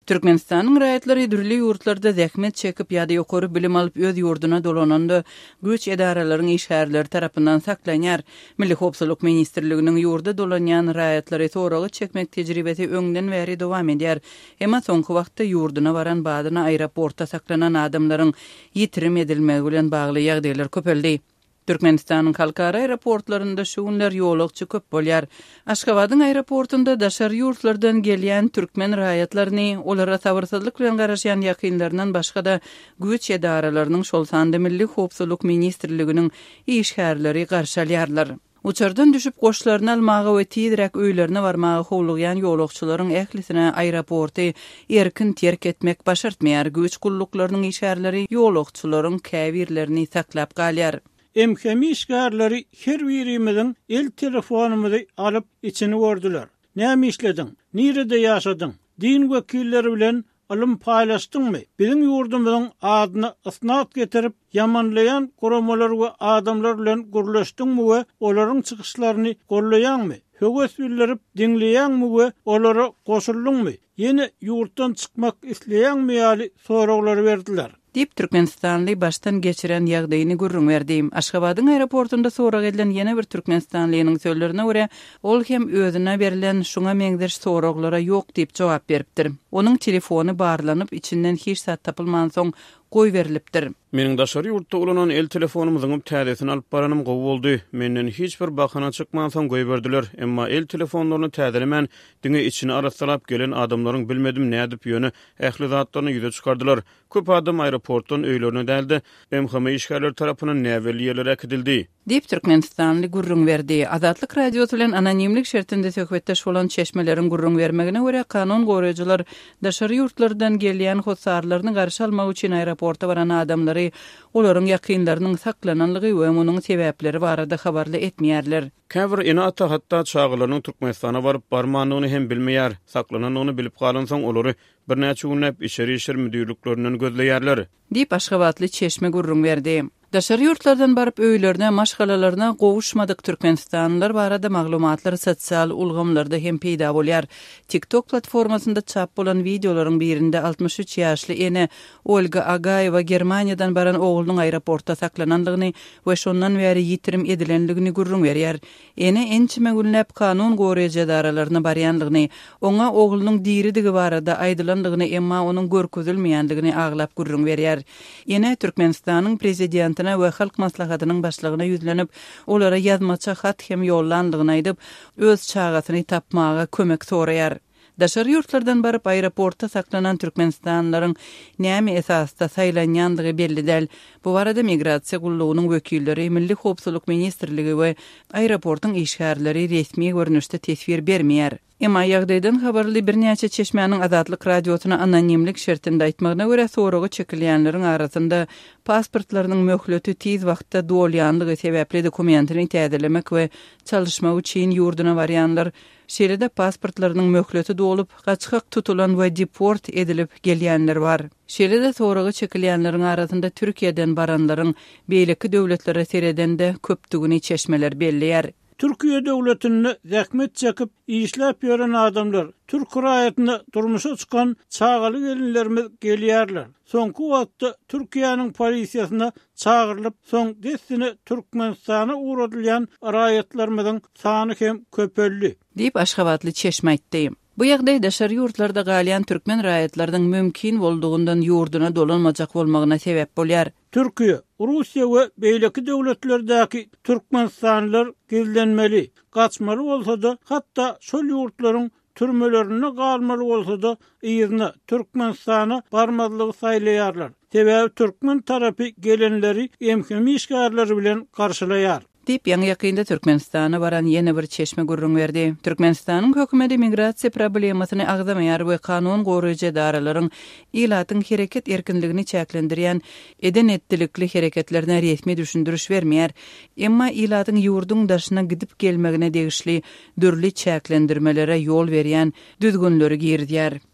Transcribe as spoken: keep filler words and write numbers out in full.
Türkmenistanyň raýatlary dürli ýurtlarda zähmet çekip ýa-da ýokary bilim alyp öz ýurduna dolananda güç edaralaryň işgärleri tarapyndan saklanýar. Milli Howpsuzlyk Ministrliginiň ýurda dolanýan raýatlary soragy çekmek tejribesi öňden bäri dowam edýär. Emma soňky wagtda ýurduna baran badyna aeroportda saklanan adamlaryň ýitirim edilmegi bilen bagly ýagdaýlar köpeldi. Türkmenistanyň halkara aeroportlarynda şu günler ýolagçy köp bolýar. Aşgabatyň aeroportunda daşary ýurtlardan gelýän türkmen raýatlaryny olara sabyrsyzlyk bilen garaşýan ýakynlaryndan başga da güç edaralarynyň şol sanda Milli Howpsuzlyk Ministrliginiň işgärleri garşy alýarlar. Uçardan düşüp goşlaryny almagy we tiýdirek öýlerine barmagy howlugyan ýolagçylaryň ählisine aeroporty erkin terk etmek başartmaýar. Güç gulluklarının işgärleri ýolagçylaryň käbirlerini saklap galýar. Emkemi işgärleri her birimiziň el telefonumuzy alyp içini gördüler. Näme işledin? Nirede ýaşadyň? Din wekilleri bilen alym paýlaşdyňmy? Biziň ýurdumyzyň adyna ysnat getirip ýamanlaýan goramalar we adamlar bilen gürleşdiňmi we olaryň çykyşlaryny gollaýanmy? Höwes bildirip dinleýänmi we olara goşuldyňmy? Ýene ýurtdan çykmak isleýänmi ýaly soraglary berdiler. Dip Türkmenistanly baştan geçiren ýagdaýyny gurrun berdim. Aşgabatyň aeroportunda sorag edilen ýene bir Türkmenistanlynyň sözlerine görä, ol hem özüne berilen şuňa meňderş soraglara ýok diýip jogap beripdir. Onuň telefony barlanyp içinden hiç sat tapylman soň goý berilipdir. Meniň daşary ýurtda ulanan el telefonumyzyň täzesini alyp baranym gowy boldy. Menden hiç bir bahana çykman soň goý berdiler. Emma el telefonlaryny täzelemän diňe içini arasalap gelen adamlaryň bilmedim nädip ýöne ähli zatlaryny ýüze çykardylar. Köp adam aeroportdan öýlerine däldi. M H M işgärler tarapyndan näweli ýerlere akdildi. Dip Türkmenistanly gurrun berdi. Azatlyk radiosu bilen anonimlik şertinde söhbetdeş bolan çeşmeleriň gurrun bermegine görä kanun goraýjylar daşary ýurtlardan gelýän hossarlaryny garşy almak üçin aeroporta baran adamlary olaryň ýakynlarynyň saklananlygy we munyň sebäpleri barada habarly etmeýärler. Käbir ene ata hatda çağlarynyň Türkmenistana baryp barmanlygyny hem bilmeýär. Saklananyny bilip galansaň olary bir näçe günläp içeri işler müdürliklerinden gözleýärler. Dip Aşgabatly çeşme gurrun berdi. Daşary ýurtlardan baryp öýlerine, maşgalalaryna gowuşmadyk türkmenistanlylar barada maglumatlar sosial ulgamlarda hem peýda bolýar. TikTok platformasynda çap bolan videolaryň birinde altmış üç ýaşly ene Olga Agayewa Germaniýadan baran oğlunyň aeroportda saklananlygyny we şondan bäri ýitirim edilenligini gurrun berýär. Ene ençime günläp kanun goraýjydararyna barýanlygyny, oňa oğlunyň diridigi barada aýdylanlygyny emma onuň görkezilmeýänligini aglap gurrun berýär. Ene Türkmenistanyň prezidenti we halk maslahatynyň başlygyna ýüzlenip, olara ýazmaça hat hem ýollandygyny aýdyp, öz çagatyny tapmaga kömek soraýar. Daşary ýurtlardan baryp aeroportda saklanan türkmenistanlylaryň näme esasda saýlanýandygy belli däl. Bu barada migrasiýa gullugynyň wekilleri, Milli Howpsuzlyk Ministrligi we aeroportyň işgärleri resmi görnüşde tesbir bermeýär. Emma ýagdaýdan habarly bir näçe çeşmäniň Azatlyk radiosuna anonimlik şertinde aýtmagyna görä soragy çekilýänleriň arasynda pasportlarynyň möhleti tiz wagtda dolýanlygy sebäpli dokumentini täzelemek we çalışmak üçin ýurduna barýanlar şeýle-de pasportlarynyň möhleti dolup, gaçyk tutulan we deport edilip gelýänler bar. Şeýle-de soragy çekilýänleriň arasynda Türkiýeden baranlaryň beýleki döwletlere seredende köpdügini çeşmeler belliýär. Türkiye devletine zähmet çekip işläp ýören adamlar Türk raýatyna durmuşa çykan çağaly gelinlerimiz gelýärler. Soňky wagtda Türkiýanyň polisiýasyna çağırlyp, soň desine Türkmenistana uğradylýan raýatlarymyzyň sany hem köpeldi. Diýip Aşgabatly çeşme aýtdy. Bu ýagdaý daşary ýurtlarda galýan türkmen raýatlarynyň mümkin boldugundan ýurduna dolanmajak bolmagyna sebäp bolýar. Türkiýe, Russiýa we beýleki döwletlerdäki türkmenistanlylar gizlenmeli, gaçmaly bolsa da, hatda şol ýurtlaryň türmelerine galmaly bolsa da, ýygyna Türkmenistana barmadlygy saýlaýarlar. Sebäbi türkmen tarapy gelenleri emkemi işgärleri bilen garşylaýar. Dip ýaňy ýakynda Türkmenistana baran ýene bir çeşme gurrun berdi. Türkmenistanyň hökümeti migrasiýa problemasyny agzamaýar we kanun goraýjydararyň ilatyň hereket erkinligini çäklendirýän eden etdilikli hereketlerine resmi düşündürüş bermeýär. Emma ilatyň ýurduň daşyna gidip gelmegine degişli dürli çäklendirmelere ýol berýän düzgünleri girdýär.